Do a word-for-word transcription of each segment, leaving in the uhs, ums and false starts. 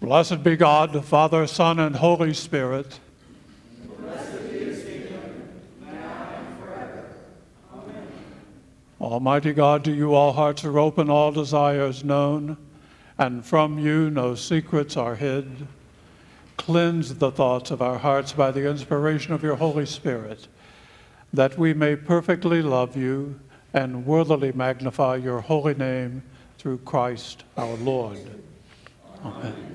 Blessed be God, the Father, Son, and Holy Spirit. Blessed be his kingdom, now and forever. Amen. Almighty God, to you all hearts are open, all desires known, and from you no secrets are hid. Cleanse the thoughts of our hearts by the inspiration of your Holy Spirit, that we may perfectly love you and worthily magnify your holy name through Christ our Lord. Amen.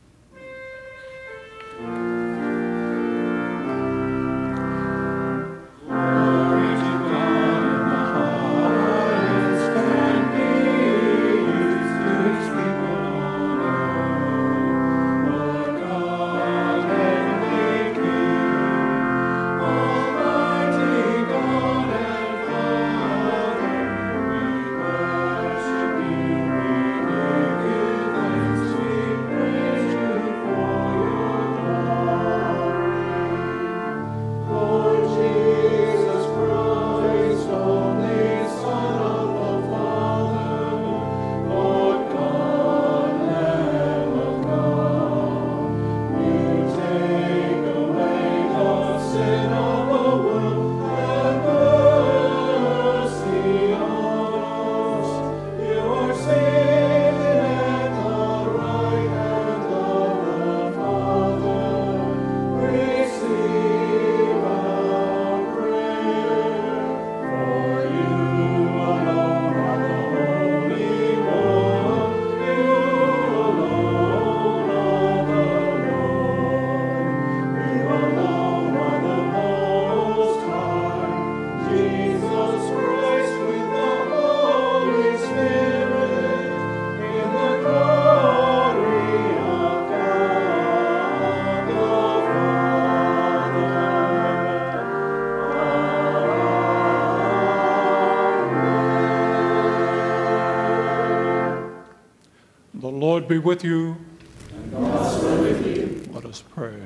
Be with you. And also with you. Let us pray.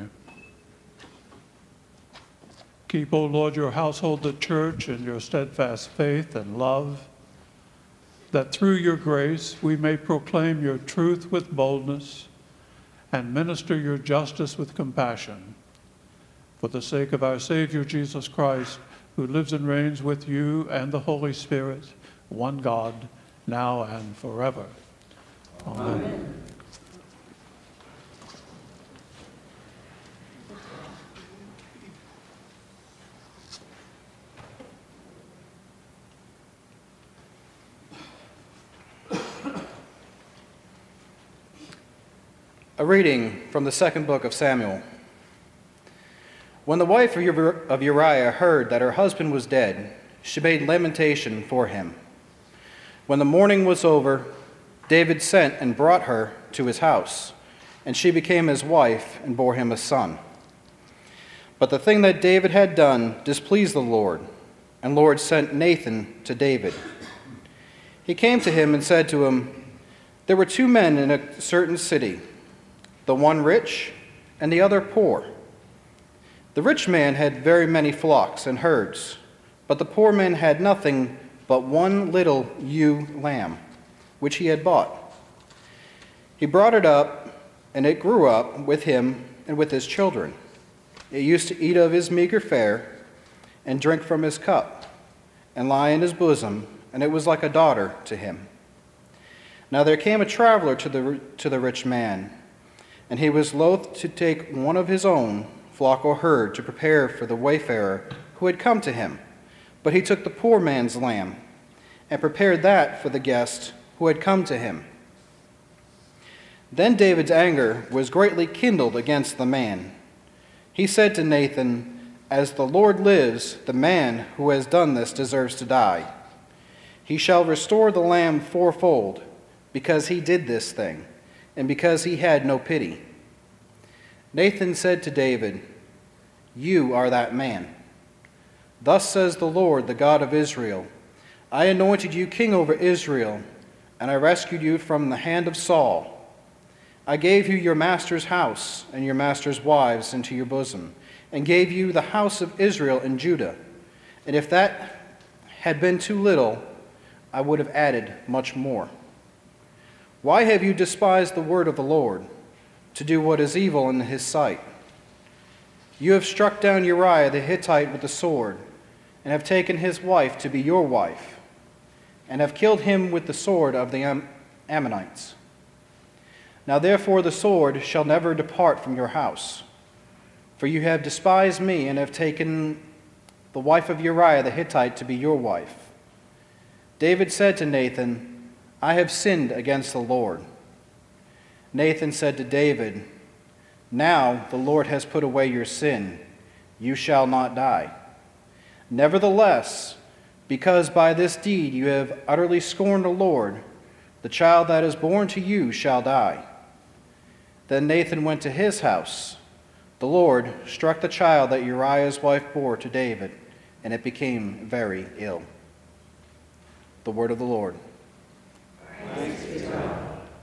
Keep, O Lord, your household, the church, in your steadfast faith and love, that through your grace we may proclaim your truth with boldness and minister your justice with compassion. For the sake of our Savior Jesus Christ, who lives and reigns with you and the Holy Spirit, one God, now and forever. Amen. Amen. A reading from the second book of Samuel. When the wife of Uriah heard that her husband was dead, she made lamentation for him. When the mourning was over, David sent and brought her to his house, and she became his wife and bore him a son. But the thing that David had done displeased the Lord, and the Lord sent Nathan to David. He came to him and said to him, "There were two men in a certain city, the one rich and the other poor. The rich man had very many flocks and herds, but the poor man had nothing but one little ewe lamb, which he had bought. He brought it up, and it grew up with him and with his children. It used to eat of his meager fare and drink from his cup and lie in his bosom, and it was like a daughter to him. Now there came a traveler to the, to the rich man, and he was loath to take one of his own flock or herd to prepare for the wayfarer who had come to him, but he took the poor man's lamb and prepared that for the guest who had come to him. Then David's anger was greatly kindled against the man. He said to Nathan, "As the Lord lives, the man who has done this deserves to die. He shall restore the lamb fourfold, because he did this thing, and because he had no pity." Nathan said to David, "You are that man. Thus says the Lord, the God of Israel, I anointed you king over Israel, and I rescued you from the hand of Saul. I gave you your master's house and your master's wives into your bosom, and gave you the house of Israel and Judah. And if that had been too little, I would have added much more. Why have you despised the word of the Lord? to do what is evil in his sight. You have struck down Uriah the Hittite with the sword, and have taken his wife to be your wife, and have killed him with the sword of the Am- Ammonites. Now therefore the sword shall never depart from your house, for you have despised me, and have taken the wife of Uriah the Hittite to be your wife. David said to Nathan, I have sinned against the Lord. Nathan said to David, Now the Lord has put away your sin. You shall not die. Nevertheless, because by this deed you have utterly scorned the Lord, the child that is born to you shall die. Then Nathan went to his house. The Lord struck the child that Uriah's wife bore to David, and it became very ill. The word of the Lord. Thanks be to God.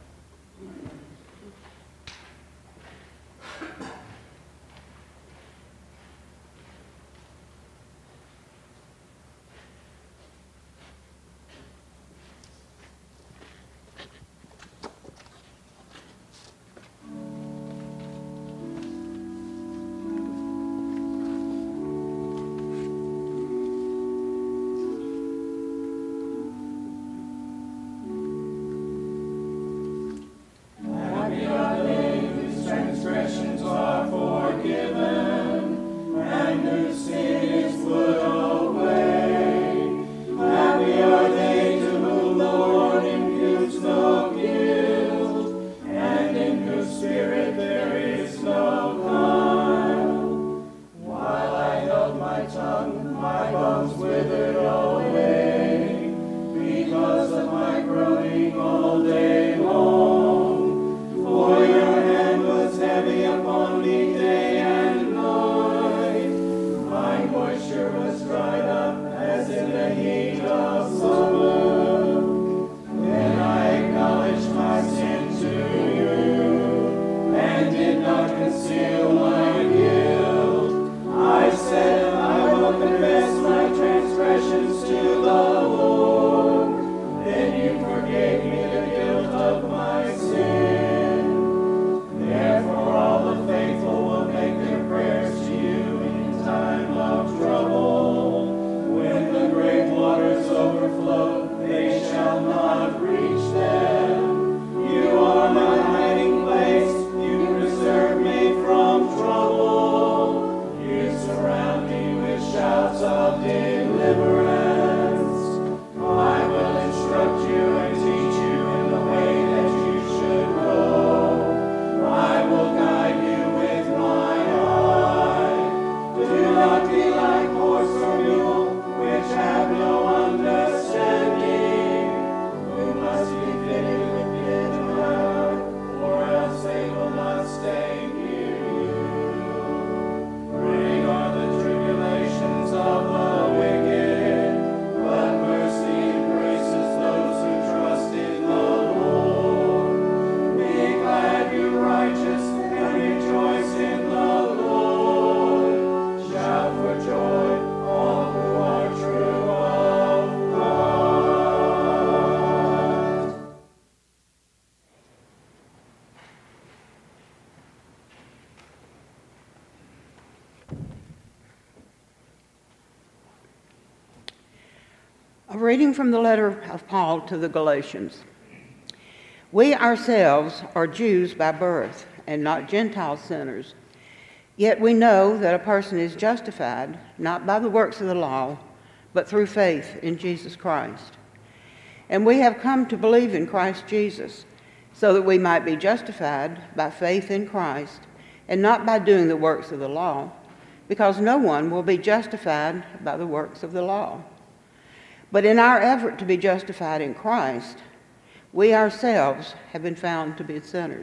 A reading from the letter of Paul to the Galatians. We ourselves are Jews by birth and not Gentile sinners. Yet we know that a person is justified not by the works of the law, but through faith in Jesus Christ. And we have come to believe in Christ Jesus, so that we might be justified by faith in Christ, and not by doing the works of the law, because no one will be justified by the works of the law. But in our effort to be justified in Christ, we ourselves have been found to be sinners.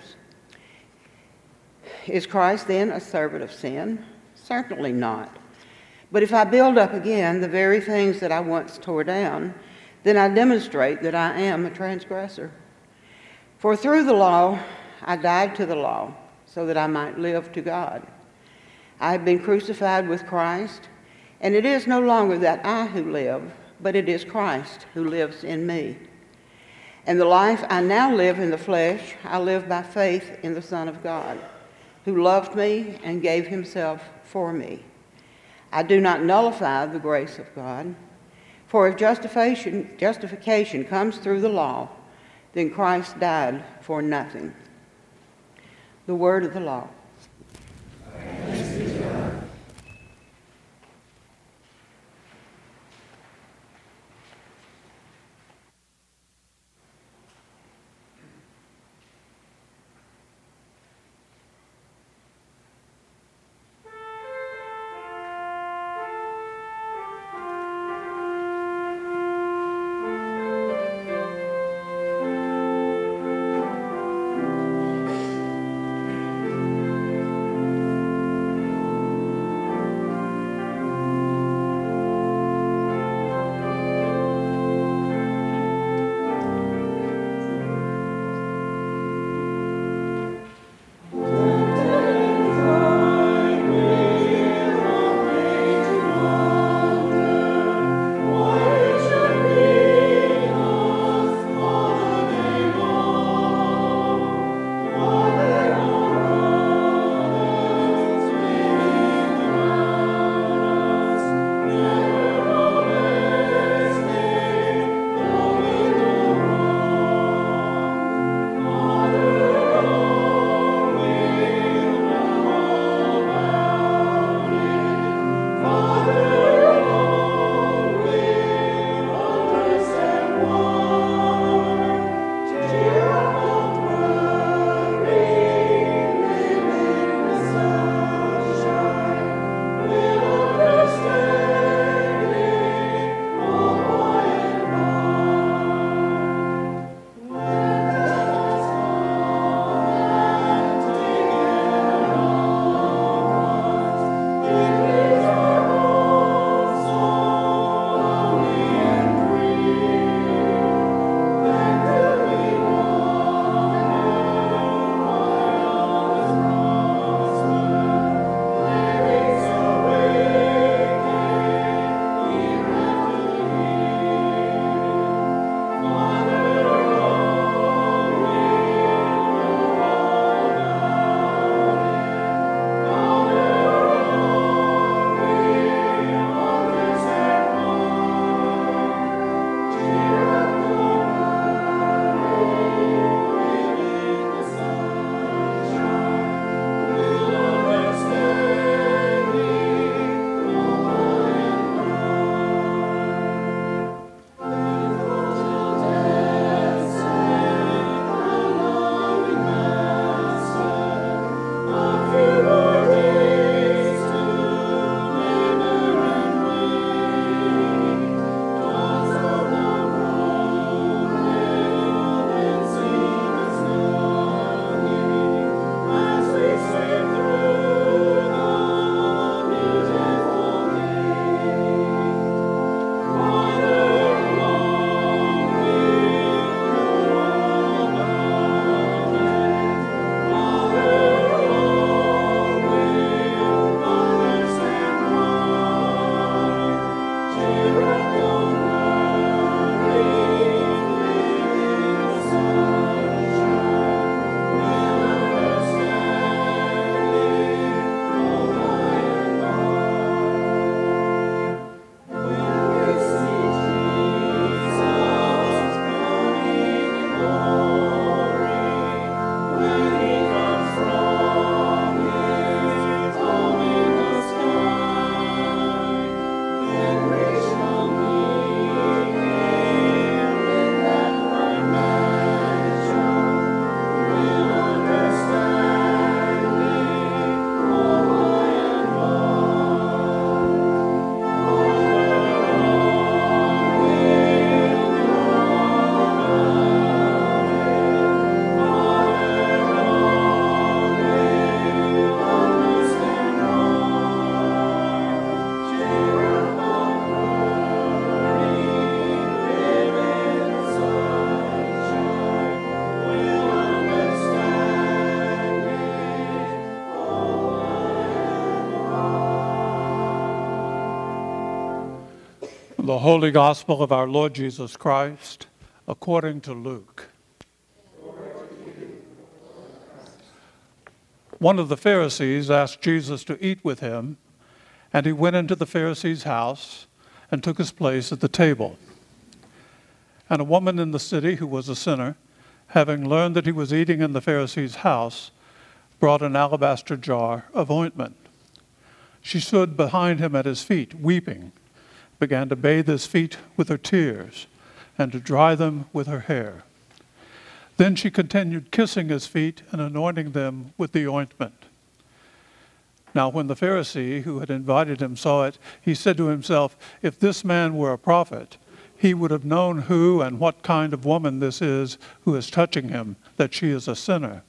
Is Christ then a servant of sin? Certainly not. But if I build up again the very things that I once tore down, then I demonstrate that I am a transgressor. For through the law I died to the law, so that I might live to God. I have been crucified with Christ, and it is no longer that I who live, but it is Christ who lives in me. And the life I now live in the flesh, I live by faith in the Son of God, who loved me and gave himself for me. I do not nullify the grace of God, for if justification, justification comes through the law, then Christ died for nothing. The word of the law. The Holy Gospel of our Lord Jesus Christ, according to Luke. One of the Pharisees asked Jesus to eat with him, and he went into the Pharisee's house and took his place at the table. And a woman in the city who was a sinner, having learned that he was eating in the Pharisee's house, brought an alabaster jar of ointment. She stood behind him at his feet, weeping, began to bathe his feet with her tears, and to dry them with her hair. Then she continued kissing his feet and anointing them with the ointment. Now when the Pharisee who had invited him saw it, he said to himself, "If this man were a prophet, he would have known who and what kind of woman this is who is touching him, that she is a sinner."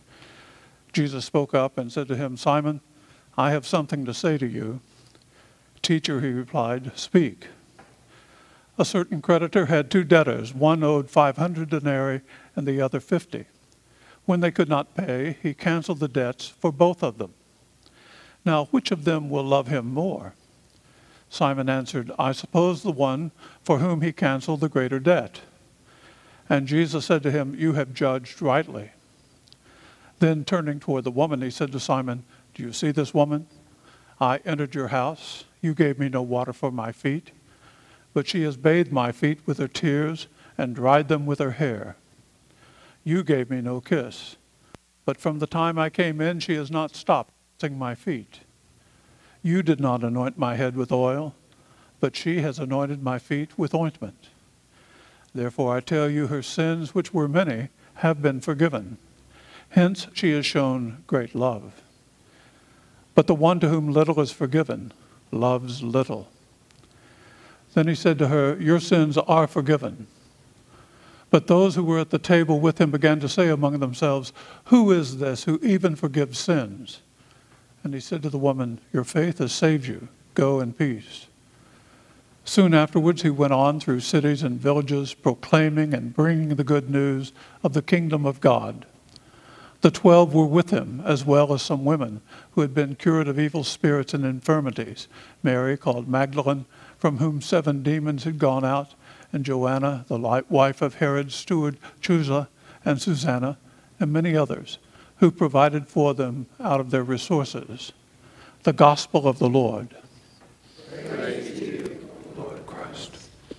Jesus spoke up and said to him, "Simon, I have something to say to you." "Teacher," he replied, "speak." A certain creditor had two debtors. One owed five hundred denarii and the other fifty. When they could not pay, he canceled the debts for both of them. Now, which of them will love him more? Simon answered, "I suppose the one for whom he canceled the greater debt." And Jesus said to him, "You have judged rightly." Then turning toward the woman, he said to Simon, "Do you see this woman? I entered your house. You gave me no water for my feet, but she has bathed my feet with her tears and dried them with her hair. You gave me no kiss, but from the time I came in, she has not stopped kissing my feet. You did not anoint my head with oil, but she has anointed my feet with ointment. Therefore I tell you, her sins, which were many, have been forgiven. Hence she has shown great love. But the one to whom little is forgiven loves little." Then he said to her, "Your sins are forgiven." But those who were at the table with him began to say among themselves, "Who is this who even forgives sins?" And he said to the woman, "Your faith has saved you. Go in peace." Soon afterwards he went on through cities and villages, proclaiming and bringing the good news of the kingdom of God. The twelve were with him, as well as some women who had been cured of evil spirits and infirmities: Mary, called Magdalene, from whom seven demons had gone out, and Joanna, the wife of Herod's steward Chuza, and Susanna, and many others, who provided for them out of their resources. The gospel of the Lord. Praise to you, Lord Christ.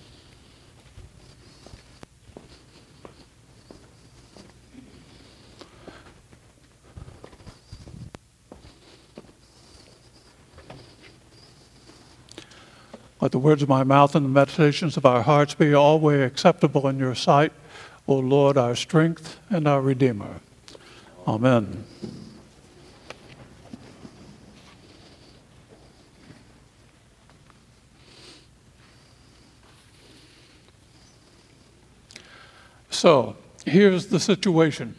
Let the words of my mouth and the meditations of our hearts be always acceptable in your sight, O Lord, our strength and our Redeemer. Amen. So, here's the situation.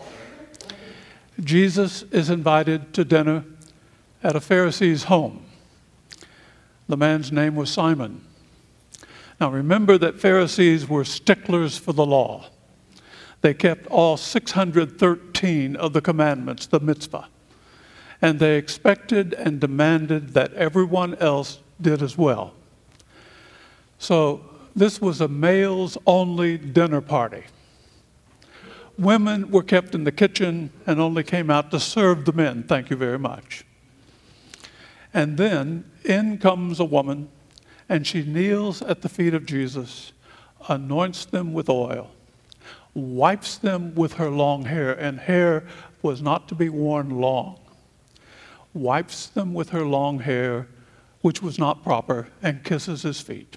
Jesus is invited to dinner at a Pharisee's home. The man's name was Simon. Now remember that Pharisees were sticklers for the law. They kept all six hundred thirteen of the commandments, the mitzvah, and they expected and demanded that everyone else did as well. So this was a males-only dinner party. Women were kept in the kitchen and only came out to serve the men. Thank you very much. And then in comes a woman, and she kneels at the feet of Jesus, anoints them with oil, wipes them with her long hair, and hair was not to be worn long, wipes them with her long hair, which was not proper, and kisses his feet.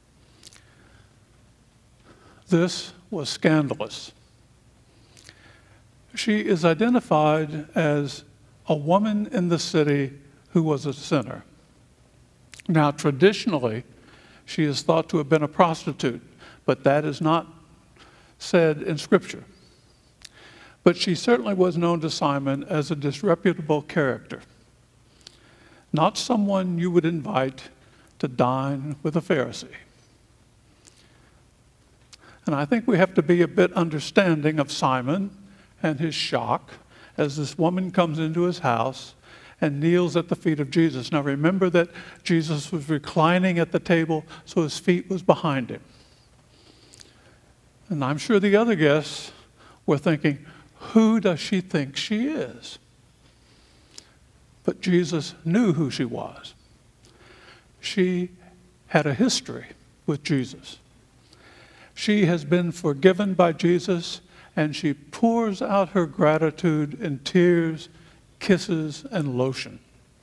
This was scandalous. She is identified as a woman in the city who was a sinner. Now, traditionally, she is thought to have been a prostitute, but that is not said in Scripture. But she certainly was known to Simon as a disreputable character, not someone you would invite to dine with a Pharisee. And I think we have to be a bit understanding of Simon and his shock as this woman comes into his house and kneels at the feet of Jesus. Now remember that Jesus was reclining at the table, so his feet was behind him. And I'm sure the other guests were thinking, who does she think she is? But Jesus knew who she was. She had a history with Jesus. She has been forgiven by Jesus, and she pours out her gratitude in tears, kisses, and lotion.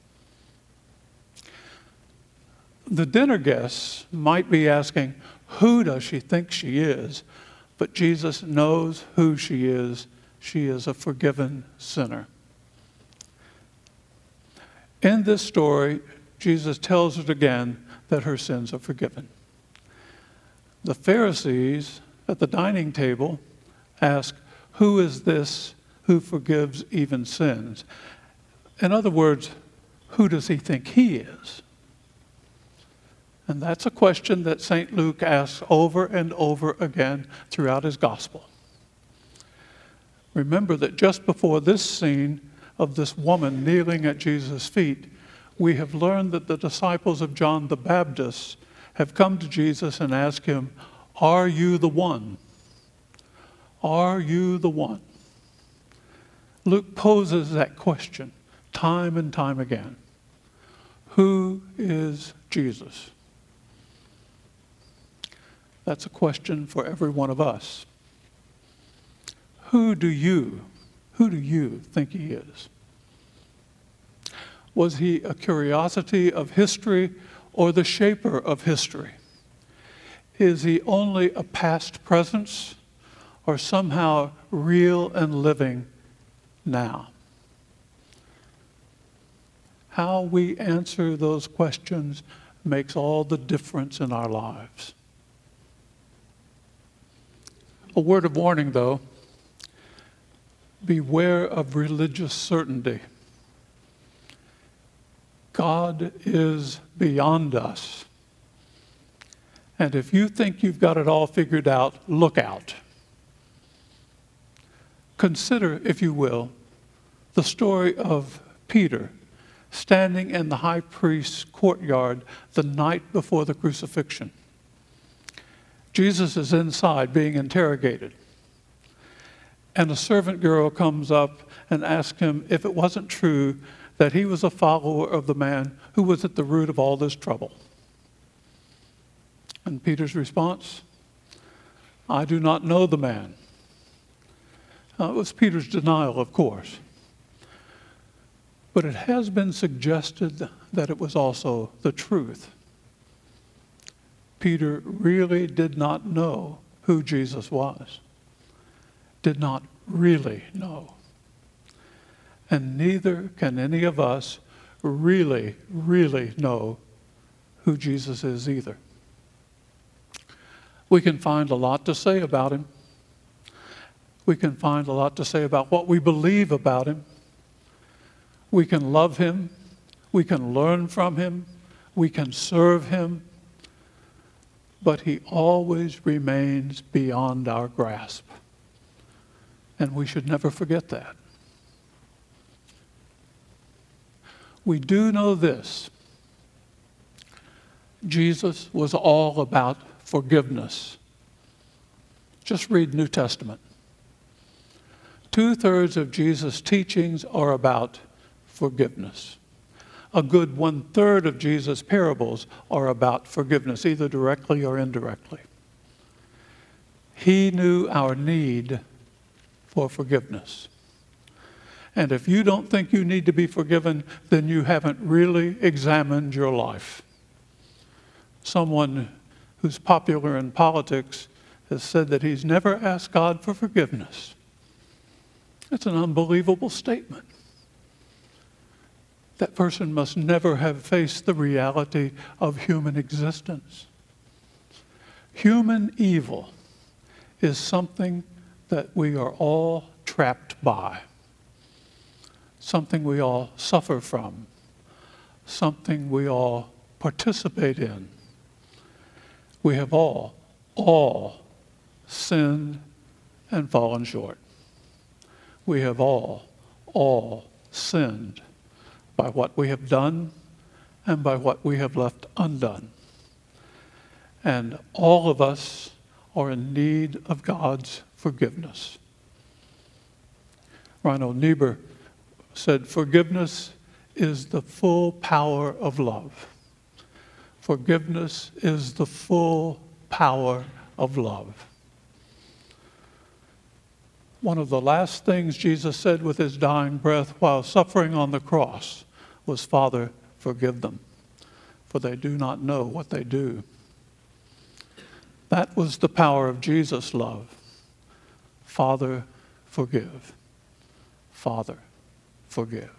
The dinner guests might be asking, who does she think she is? But Jesus knows who she is. She is a forgiven sinner. In this story, Jesus tells us again that her sins are forgiven. The Pharisees at the dining table ask, who is this who forgives even sins? In other words, who does he think he is? And that's a question that Saint Luke asks over and over again throughout his gospel. Remember that just before this scene of this woman kneeling at Jesus' feet, we have learned that the disciples of John the Baptist have come to Jesus and asked him, are you the one? Are you the one? Luke poses that question time and time again. Who is Jesus? That's a question for every one of us. Who do you, who do you think he is? Was he a curiosity of history or the shaper of history? Is he only a past presence or somehow real and living now? How we answer those questions makes all the difference in our lives. A word of warning, though. Beware of religious certainty. God is beyond us. And if you think you've got it all figured out, look out. Consider, if you will, the story of Peter standing in the high priest's courtyard the night before the crucifixion. Jesus is inside being interrogated. And a servant girl comes up and asks him if it wasn't true that he was a follower of the man who was at the root of all this trouble. And Peter's response, I do not know the man. Now, it was Peter's denial, of course. But it has been suggested that it was also the truth. Peter really did not know who Jesus was. Did not really know. And neither can any of us really, really know who Jesus is either. We can find a lot to say about him. We can find a lot to say about what we believe about him. We can love him. We can learn from him. We can serve him. But he always remains beyond our grasp. And we should never forget that. We do know this. Jesus was all about forgiveness. Just read New Testament. Two-thirds of Jesus' teachings are about forgiveness. A good one-third of Jesus' parables are about forgiveness, either directly or indirectly. He knew our need for forgiveness. And if you don't think you need to be forgiven, then you haven't really examined your life. Someone who's popular in politics has said that he's never asked God for forgiveness. That's an unbelievable statement. That person must never have faced the reality of human existence. Human evil is something that we are all trapped by, something we all suffer from, something we all participate in. We have all, all sinned and fallen short. We have all, all sinned by what we have done and by what we have left undone. And all of us are in need of God's forgiveness. Reinhold Niebuhr said, "Forgiveness is the full power of love." Forgiveness is the full power of love. One of the last things Jesus said with his dying breath while suffering on the cross was, "Father, forgive them, for they do not know what they do." That was the power of Jesus' love. Father, forgive. Father, forgive.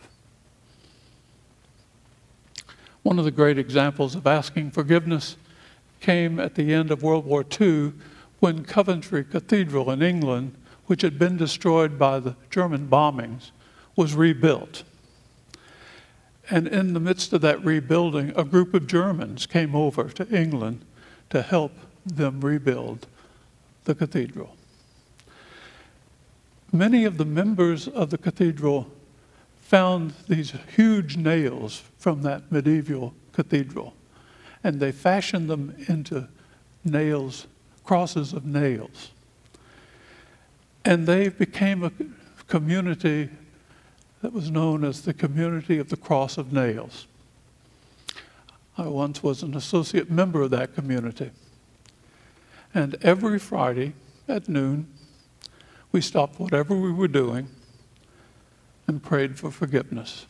One of the great examples of asking forgiveness came at the end of World War Two when Coventry Cathedral in England, which had been destroyed by the German bombings, was rebuilt. And in the midst of that rebuilding, a group of Germans came over to England to help them rebuild the cathedral. Many of the members of the cathedral found these huge nails from that medieval cathedral, and they fashioned them into nails, crosses of nails. And they became a community that was known as the Community of the Cross of Nails. I once was an associate member of that community. And every Friday at noon, we stopped whatever we were doing and prayed for forgiveness.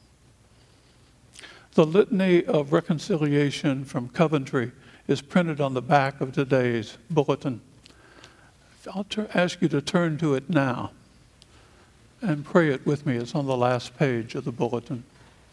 The Litany of Reconciliation from Coventry is printed on the back of today's bulletin. I'll ter- ask you to turn to it now and pray it with me. It's on the last page of the bulletin.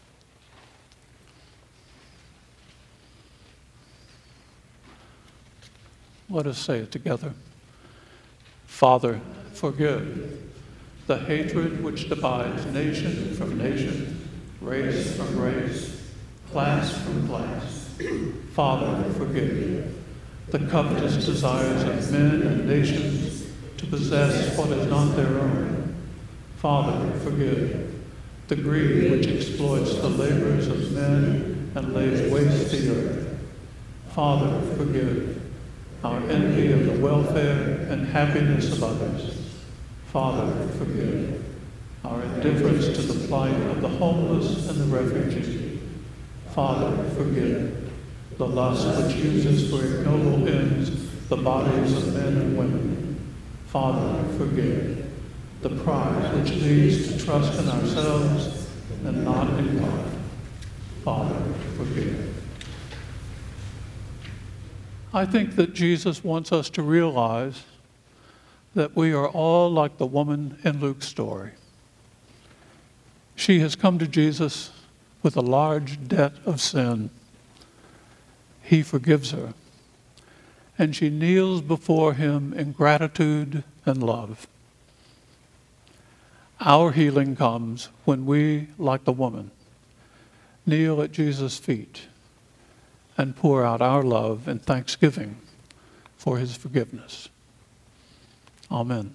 Let us say it together. Father, forgive the hatred which divides nation from nation, race from race, class from class. Father, forgive the covetous desires of men and nations to possess what is not their own. Father, forgive the greed which exploits the labors of men and lays waste the earth. Father, forgive our envy of the welfare and happiness of others. Father, forgive our indifference to the plight of the homeless and the refugee. Father, forgive the lust which uses for ignoble ends the bodies of men and women. Father, forgive the pride which leads to trust in ourselves and not in God. Father, forgive. I think that Jesus wants us to realize that we are all like the woman in Luke's story. She has come to Jesus with a large debt of sin. He forgives her, and she kneels before him in gratitude and love. Our healing comes when we, like the woman, kneel at Jesus' feet and pour out our love and thanksgiving for his forgiveness. Amen.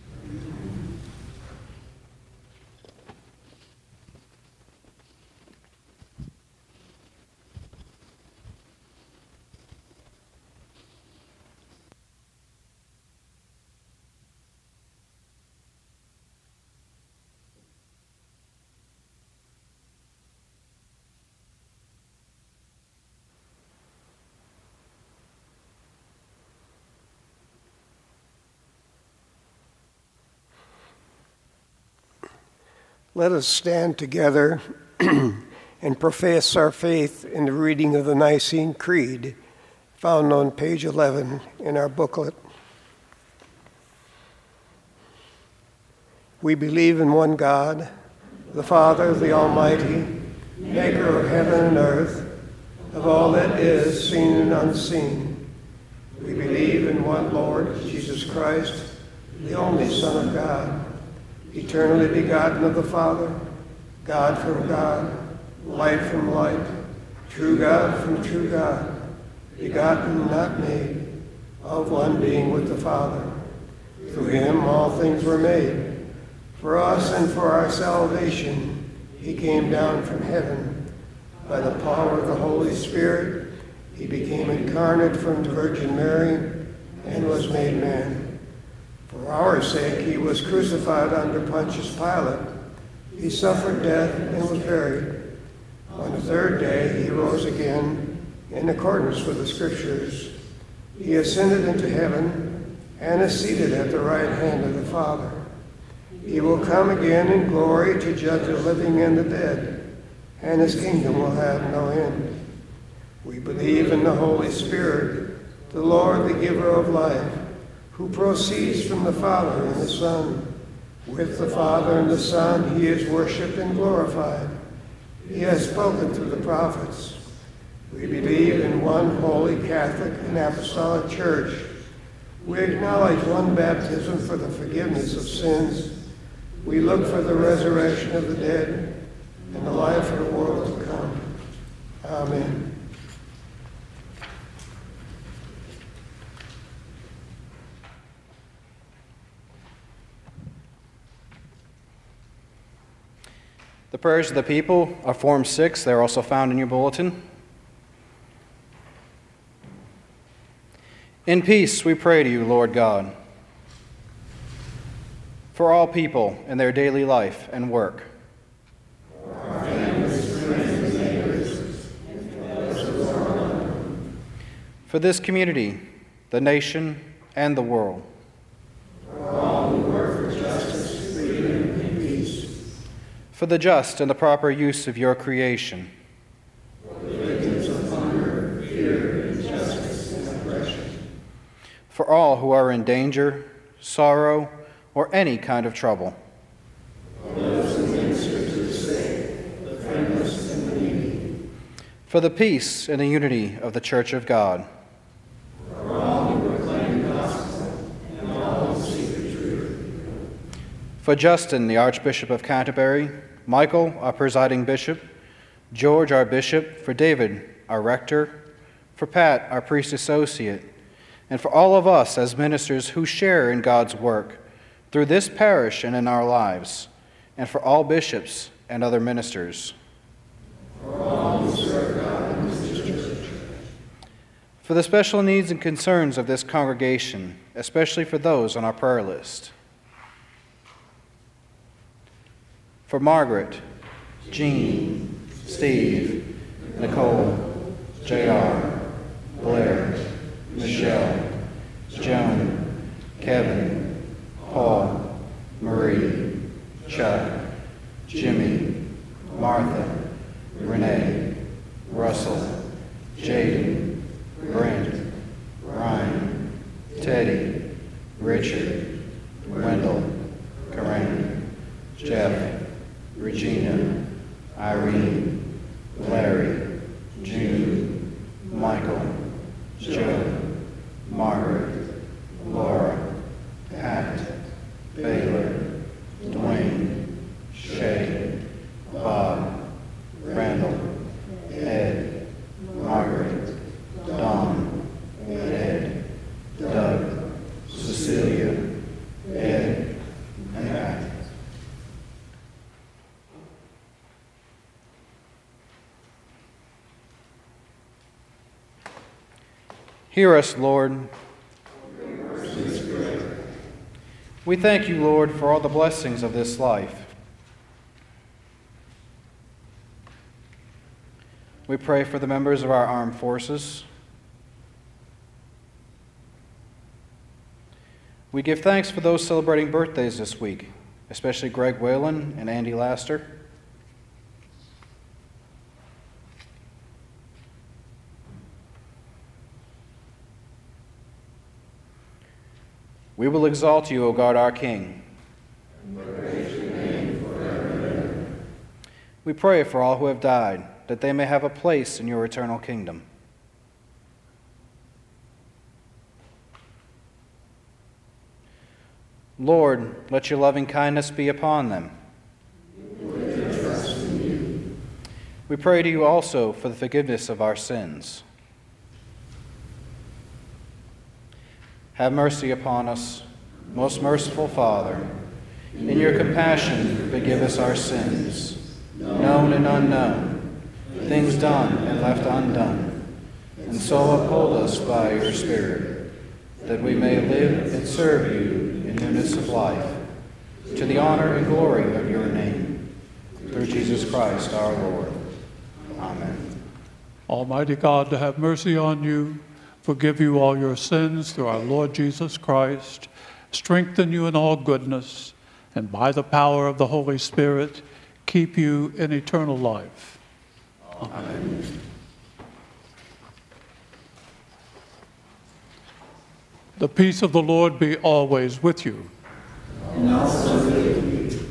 Let us stand together and profess our faith in the reading of the Nicene Creed, found on page eleven in our booklet. We believe in one God, the Father, the Almighty, maker of heaven and earth, of all that is seen and unseen. We believe in one Lord, Jesus Christ, the only Son of God, eternally begotten of the Father, God from God, light from light, true God from true God, begotten, not made, of one being with the Father. Through him all things were made. For us and for our salvation, he came down from heaven. By the power of the Holy Spirit, he became incarnate from the Virgin Mary and was made man. For our sake he was crucified under Pontius Pilate. He suffered death and was buried. On the third day he rose again in accordance with the Scriptures. He ascended into heaven and is seated at the right hand of the Father. He will come again in glory to judge the living and the dead, and his kingdom will have no end. We believe in the Holy Spirit, the Lord, the giver of life, who proceeds from the Father and the Son. With the Father and the Son he is worshipped and glorified. He has spoken through the prophets. We believe in one holy Catholic and Apostolic Church. We acknowledge one baptism for the forgiveness of sins. We look for the resurrection of the dead and the life of the world to come. Amen. The prayers of the people are Form six. They're also found in your bulletin. In peace we pray to you, Lord God, for all people in their daily life and work. For our families, friends, and neighbors, and for those who are alone. For this community, the nation, and the world. For all who work for justice, freedom, and peace. For the just and the proper use of your creation. For the victims of hunger, fear, injustice, and oppression. For all who are in danger, sorrow, or any kind of trouble. For those who minister to the sick, the friendless, and the needy. For the peace and the unity of the Church of God. For all who proclaim the gospel and all who seek the truth. For Justin, the Archbishop of Canterbury, Michael, our presiding bishop, George, our bishop, for David, our rector, for Pat, our priest associate, and for all of us as ministers who share in God's work through this parish and in our lives, and for all bishops and other ministers. For all who serve God in this church. For the special needs and concerns of this congregation, especially for those on our prayer list. For Margaret, Jean, Steve, Nicole, J R, Blair, Michelle, Joan, Kevin, Paul, Marie, Chuck, Jimmy, Martha, Renee, Russell, Jaden, Brent, Ryan, Teddy, Richard, Wendell, Corinne, Jeff, Regina, Irene, Larry, June, Michael, Joe, Margaret, Laura, Pat, Baylor, Dwayne, Shay, Bob, Randall, Ed, Margaret, Don, Ed, Doug, Cecilia, Ed, and Pat. Hear us, Lord. We thank you, Lord, for all the blessings of this life. We pray for the members of our armed forces. We give thanks for those celebrating birthdays this week, especially Greg Whalen and Andy Laster. We will exalt you, O God, our King. And praise your name forever and ever. We pray for all who have died, that they may have a place in your eternal kingdom. Lord, let your loving kindness be upon them. We trust in you. We pray to you also for the forgiveness of our sins. Have mercy upon us, most merciful Father. In your compassion, forgive us our sins, known and unknown, things done and left undone, and so uphold us by your Spirit, that we may live and serve you in newness of life, to the honor and glory of your name, through Jesus Christ our Lord. Amen. Almighty God, to have mercy on you, forgive you all your sins through our Lord Jesus Christ, strengthen you in all goodness, and by the power of the Holy Spirit, keep you in eternal life. Amen. The peace of the Lord be always with you. And also with you.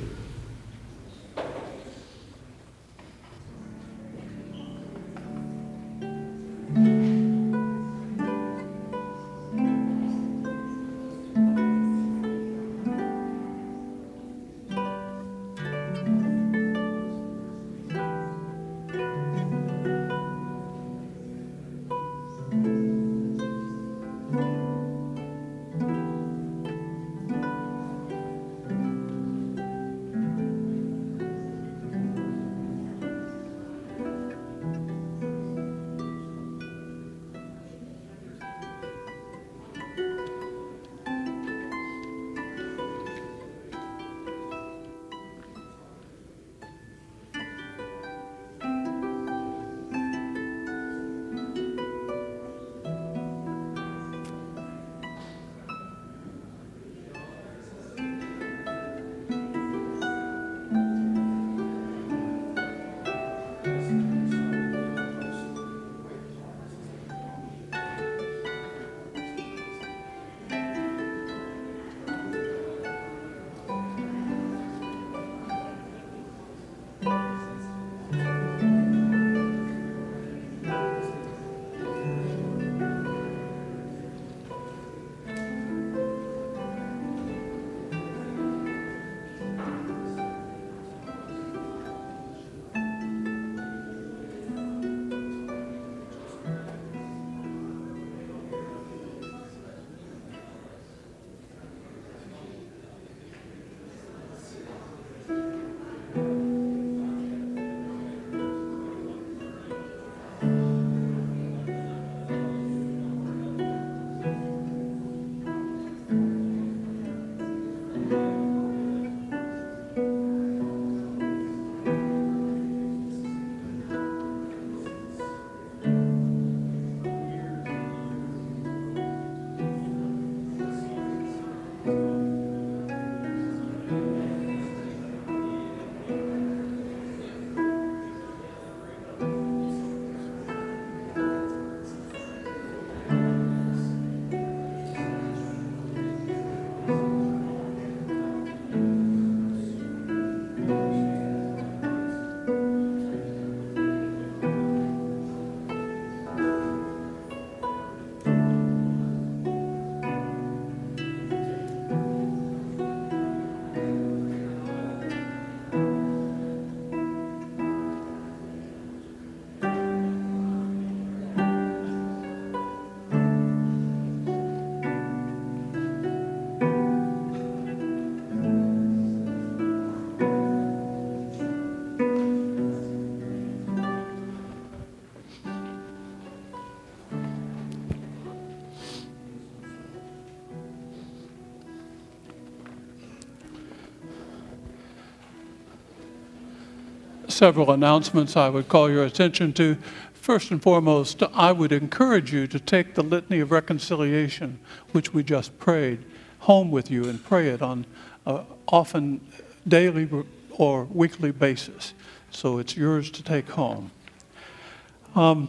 Several announcements I would call your attention to. First and foremost, I would encourage you to take the Litany of Reconciliation, which we just prayed, home with you and pray it on uh, often daily or weekly basis. So it's yours to take home. Um,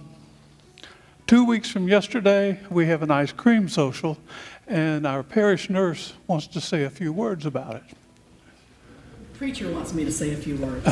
two weeks from yesterday, we have an ice cream social, and our parish nurse wants to say a few words about it. Preacher wants me to say a few words.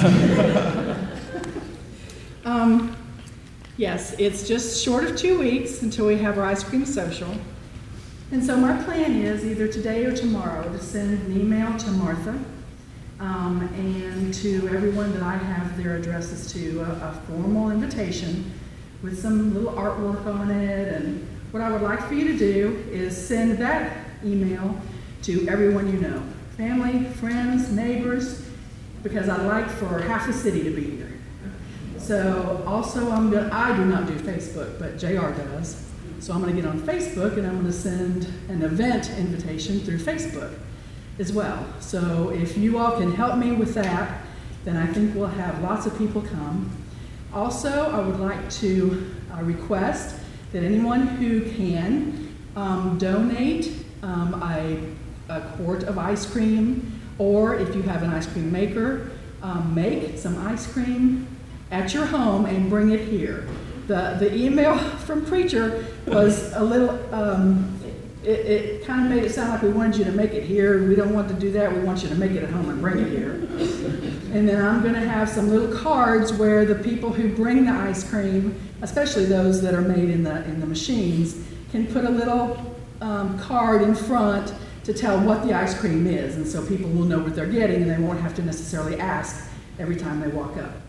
um, yes, it's just short of two weeks until we have our ice cream social. And so my plan is either today or tomorrow to send an email to Martha um, and to everyone that I have their addresses to, a, a formal invitation with some little artwork on it. And what I would like for you to do is send that email to everyone you know. Family, friends, neighbors, because I'd like for half the city to be here. So also, I'm gonna, I do not do Facebook, but J R does. So I'm going to get on Facebook and I'm going to send an event invitation through Facebook as well. So if you all can help me with that, then I think we'll have lots of people come. Also, I would like to uh, request that anyone who can um, donate um, a, a quart of ice cream, or if you have an ice cream maker, um, make some ice cream at your home and bring it here. The, the email from Preacher was a little, um, it, it kind of made it sound like we wanted you to make it here. We don't want to do that. We want you to make it at home and bring it here. And then I'm going to have some little cards where the people who bring the ice cream, especially those that are made in the, in the machines, can put a little um, card in front to tell what the ice cream is. And so people will know what they're getting and they won't have to necessarily ask every time they walk up.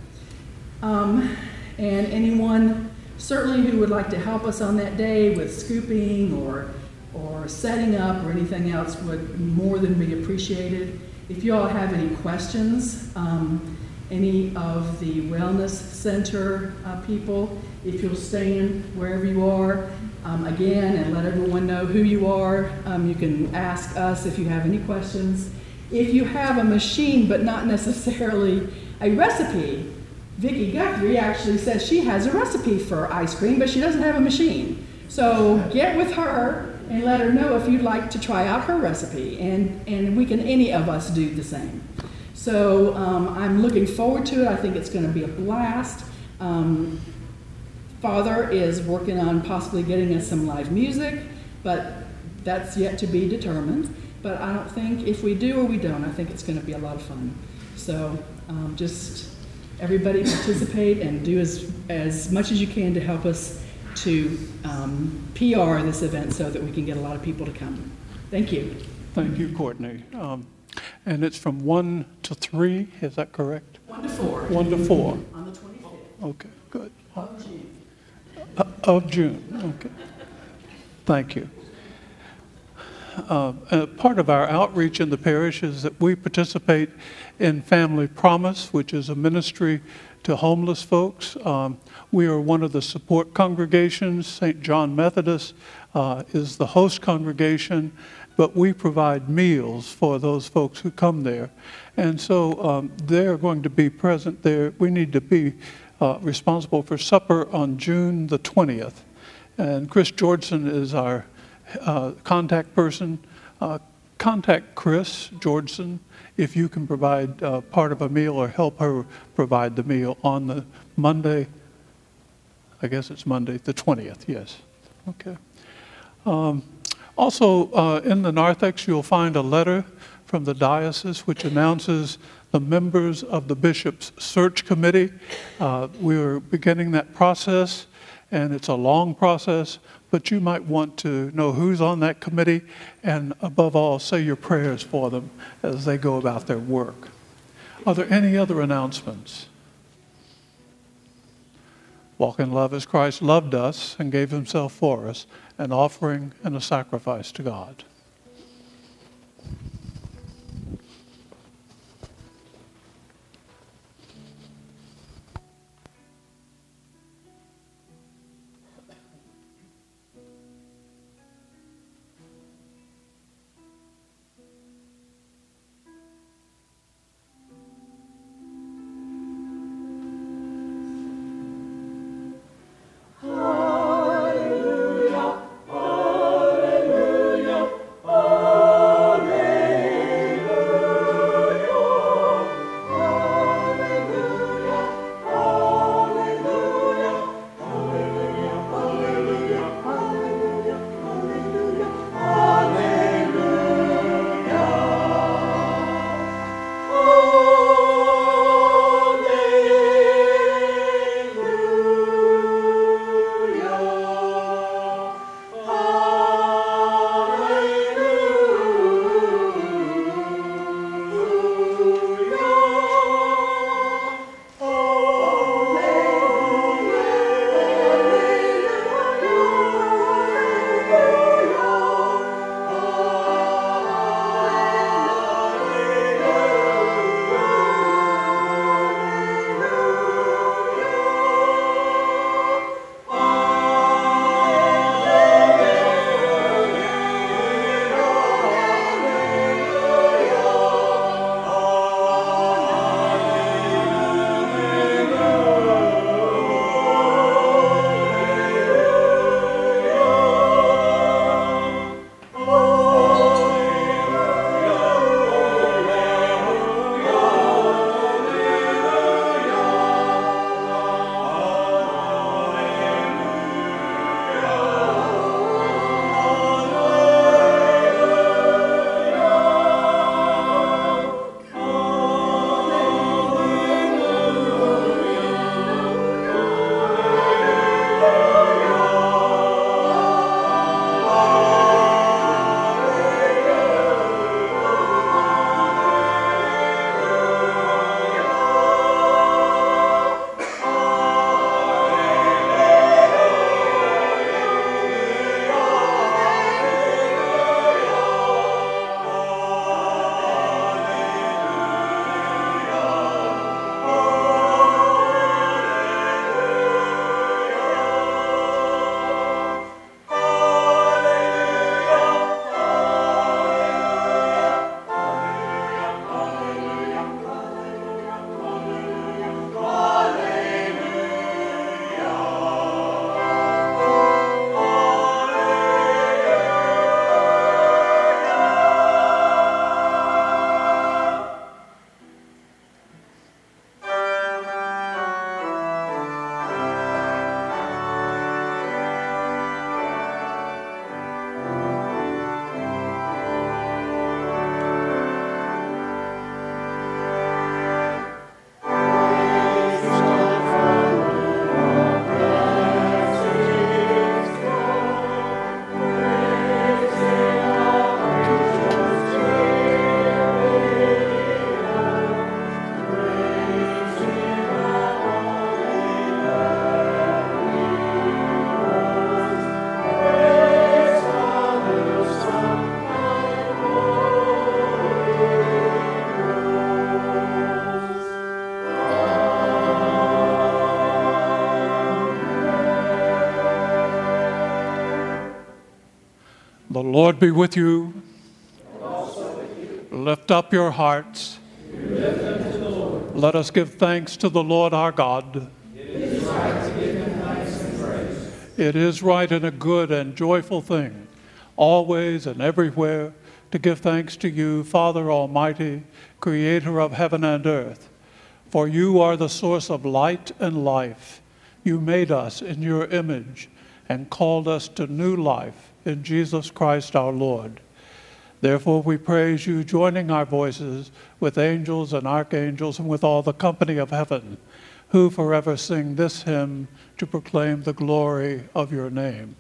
Um, and anyone certainly who would like to help us on that day with scooping or, or setting up or anything else would more than be appreciated. If you all have any questions, um, any of the Wellness Center uh, people, if you'll stand wherever you are, um, again, and let everyone know who you are. Um, you can ask us if you have any questions. If you have a machine but not necessarily a recipe, Vicki Guthrie actually says she has a recipe for ice cream, but she doesn't have a machine. So get with her and let her know if you'd like to try out her recipe, and, and we can, any of us, do the same. So um, I'm looking forward to it. I think it's going to be a blast. Um, Father is working on possibly getting us some live music, but that's yet to be determined. But I don't think, if we do or we don't, I think it's going to be a lot of fun. So um, just everybody participate and do as, as much as you can to help us to um, P R this event so that we can get a lot of people to come. Thank you. Thank you, Courtney. Um, and it's from one to three, is that correct? One to four. One to four. On the twenty-fifth. Okay, good. Of June. Uh, Of June, okay. Thank you. Uh, uh, part of our outreach in the parish is that we participate in Family Promise, which is a ministry to homeless folks. Um, we are one of the support congregations. Saint John Methodist uh, is the host congregation, but we provide meals for those folks who come there. And so um, they're going to be present there. We need to be uh, responsible for supper on June the twentieth. And Chris Georgeson is our uh, contact person. Uh, contact Chris Georgeson if you can provide uh, part of a meal or help her provide the meal on the Monday, I guess it's Monday, the twentieth, yes. Okay. Um, also, uh, in the narthex, you'll find a letter from the diocese which announces the members of the bishop's search committee. Uh, we're beginning that process, and it's a long process, but you might want to know who's on that committee, and above all, say your prayers for them as they go about their work. Are there any other announcements? Walk in love as Christ loved us and gave himself for us, an offering and a sacrifice to God. Hallelujah, hallelujah. The Lord be with you. And also with you. Lift up your hearts. We lift them to the Lord. Let us give thanks to the Lord our God. It is right to give him thanks and praise. It is right and a good and joyful thing, always and everywhere, to give thanks to you, Father Almighty, creator of heaven and earth. For you are the source of light and life. You made us in your image and called us to new life in Jesus Christ our Lord. Therefore we praise you, joining our voices with angels and archangels and with all the company of heaven, who forever sing this hymn to proclaim the glory of your name.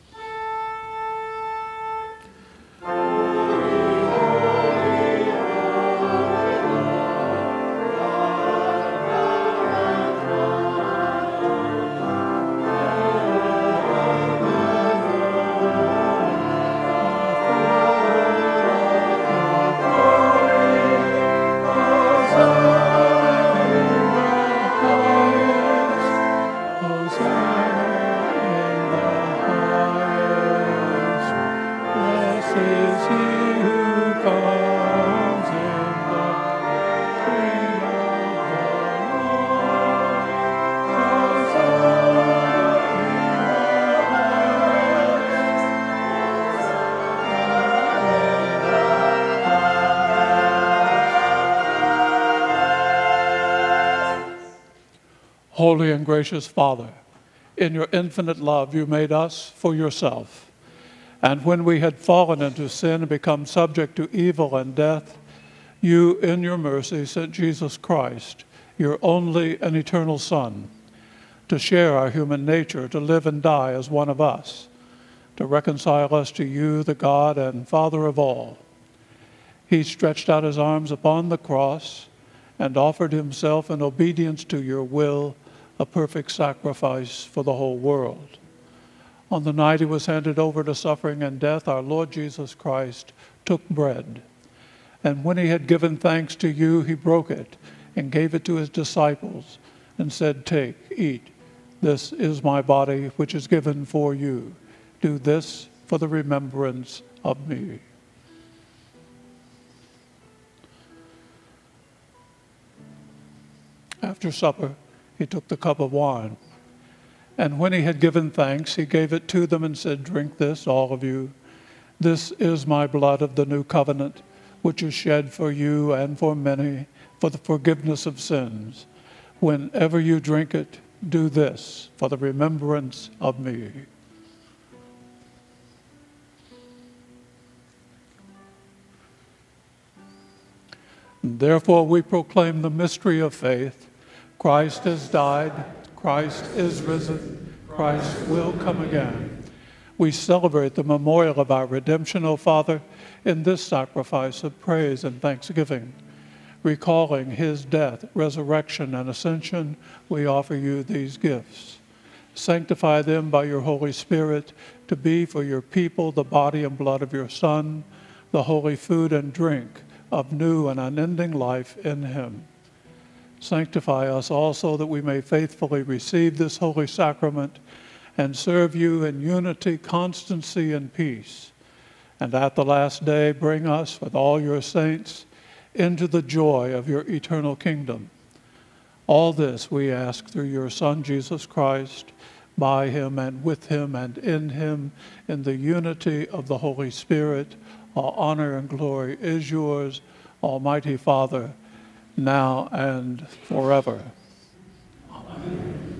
Holy and gracious Father, in your infinite love you made us for yourself. And when we had fallen into sin and become subject to evil and death, you, in your mercy, sent Jesus Christ, your only and eternal Son, to share our human nature, to live and die as one of us, to reconcile us to you, the God and Father of all. He stretched out his arms upon the cross and offered himself in obedience to your will, a perfect sacrifice for the whole world. On the night he was handed over to suffering and death, our Lord Jesus Christ took bread. And when he had given thanks to you, he broke it and gave it to his disciples and said, "Take, eat. This is my body, which is given for you. Do this for the remembrance of me." After supper, he took the cup of wine. And when he had given thanks, he gave it to them and said, "Drink this, all of you. This is my blood of the new covenant, which is shed for you and for many for the forgiveness of sins. Whenever you drink it, do this for the remembrance of me." Therefore we proclaim the mystery of faith. Christ has died, Christ is risen, Christ will come again. We celebrate the memorial of our redemption, O Father, in this sacrifice of praise and thanksgiving. Recalling his death, resurrection, and ascension, we offer you these gifts. Sanctify them by your Holy Spirit to be for your people the body and blood of your Son, the holy food and drink of new and unending life in him. Sanctify us also that we may faithfully receive this holy sacrament and serve you in unity, constancy, and peace. And at the last day, bring us with all your saints into the joy of your eternal kingdom. All this we ask through your Son, Jesus Christ, by him and with him and in him, in the unity of the Holy Spirit. All honor and glory is yours, Almighty Father, now and forever. Amen.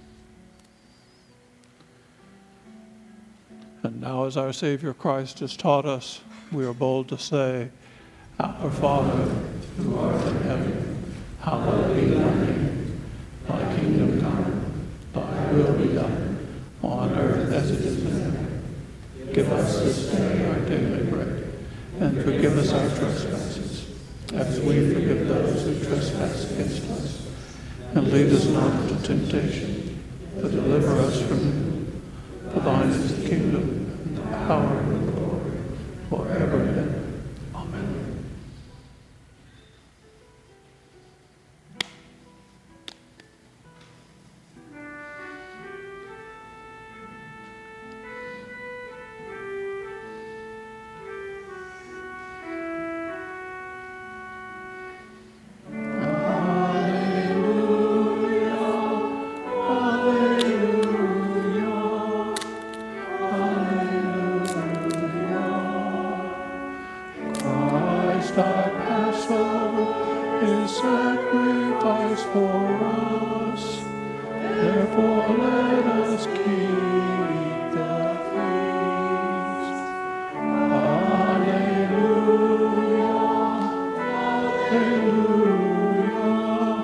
And now, as our Savior Christ has taught us, we are bold to say, "Our Father, who art in heaven, hallowed be thy name. Thy kingdom come, thy will be done, on earth as it is in heaven. Give us this day our daily bread, and forgive us our trespasses, as we forgive those who trespass against us. And lead us not into temptation, but deliver us from evil. For thine is the kingdom, and the power, and the glory, forever and ever. Amen." for us. Therefore let us keep the feast. Alleluia, alleluia,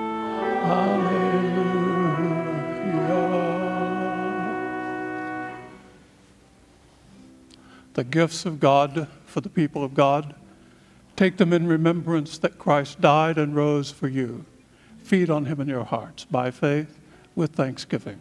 alleluia. The gifts of God for the people of God. Take them in remembrance that Christ died and rose for you. Feed on him in your hearts by faith with thanksgiving.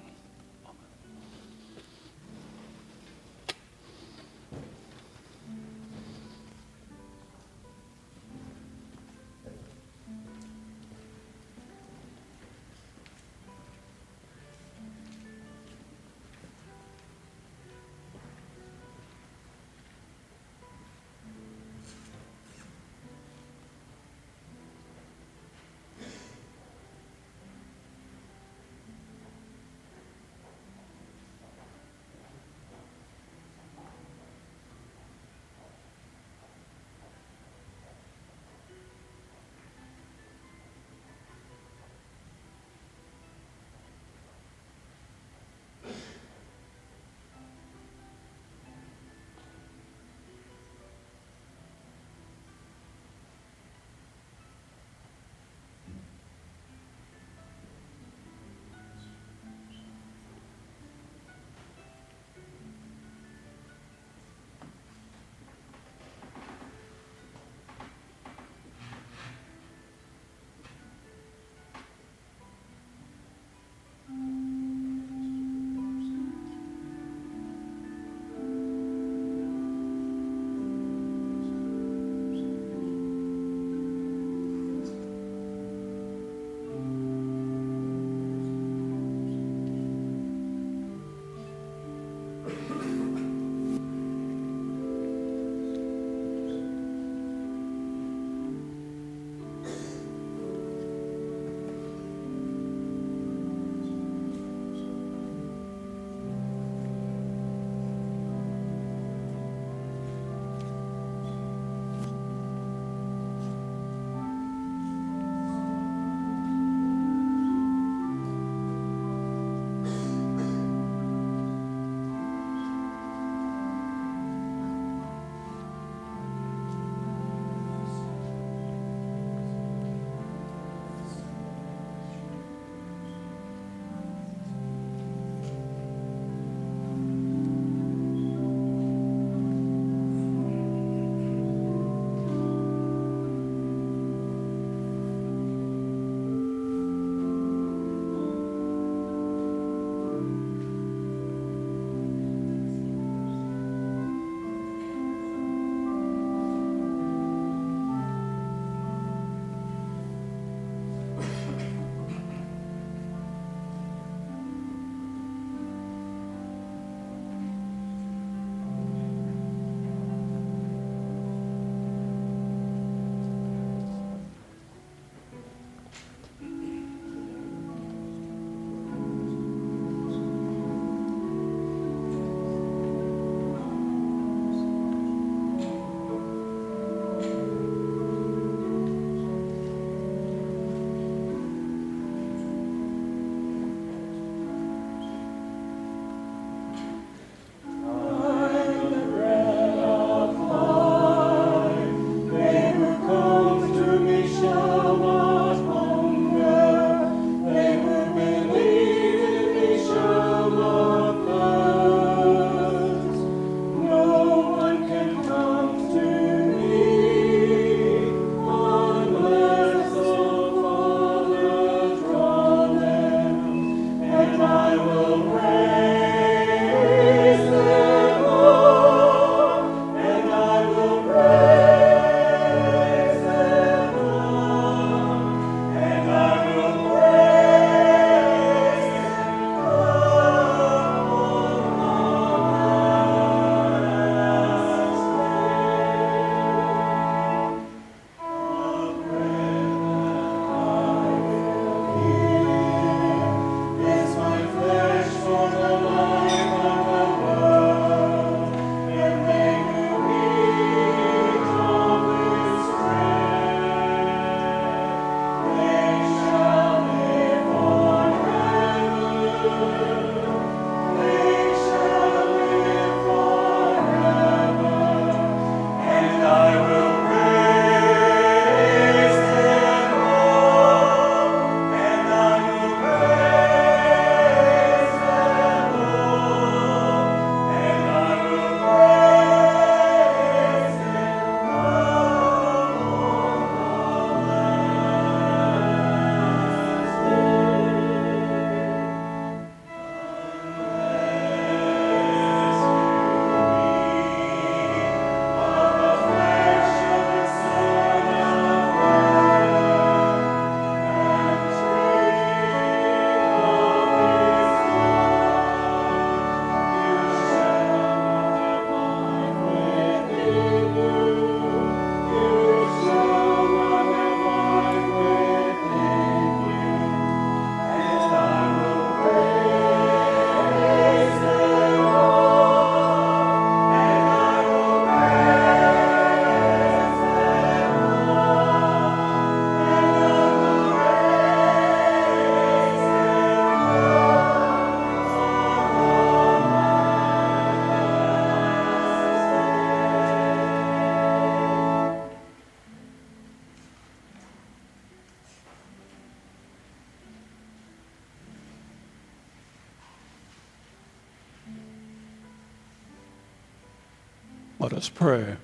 Let us pray.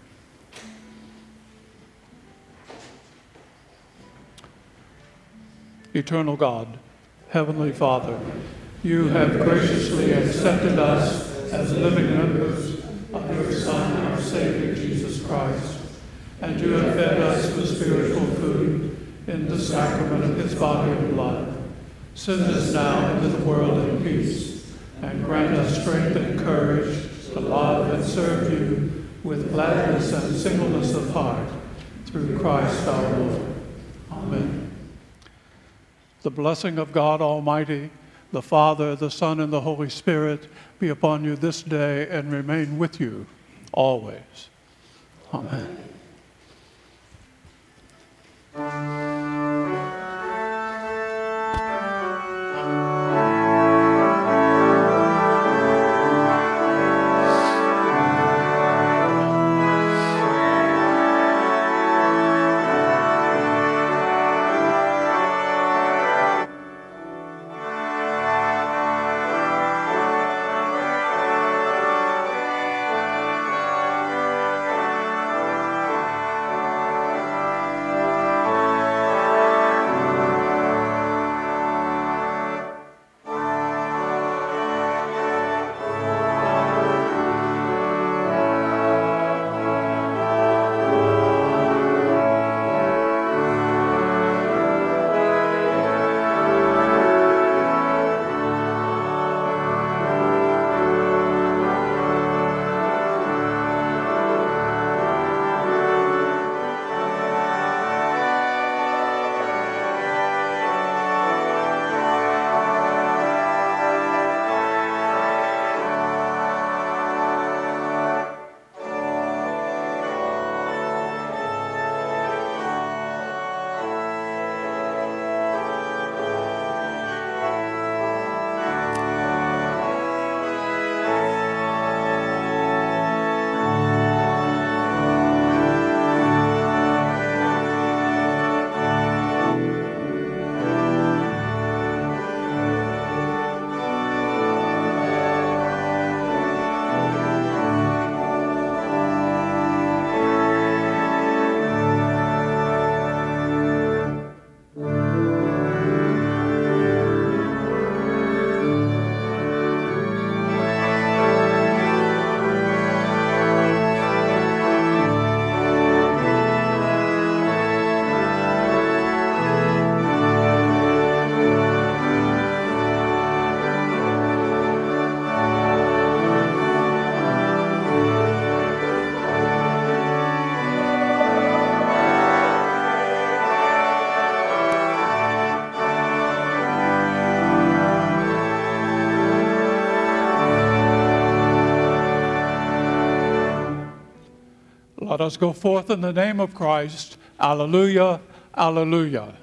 Eternal God, Heavenly Father, you have graciously accepted us as living members of your Son, our Savior, Jesus Christ, and you have fed us with spiritual food in the sacrament of his body and blood. Send us now into the world in peace, and grant us strength and courage to love and serve you with gladness and singleness of heart, through Christ our Lord. Amen. The blessing of God Almighty, the Father, the Son, and the Holy Spirit be upon you this day and remain with you always. Amen. Let us go forth in the name of Christ. Alleluia, alleluia.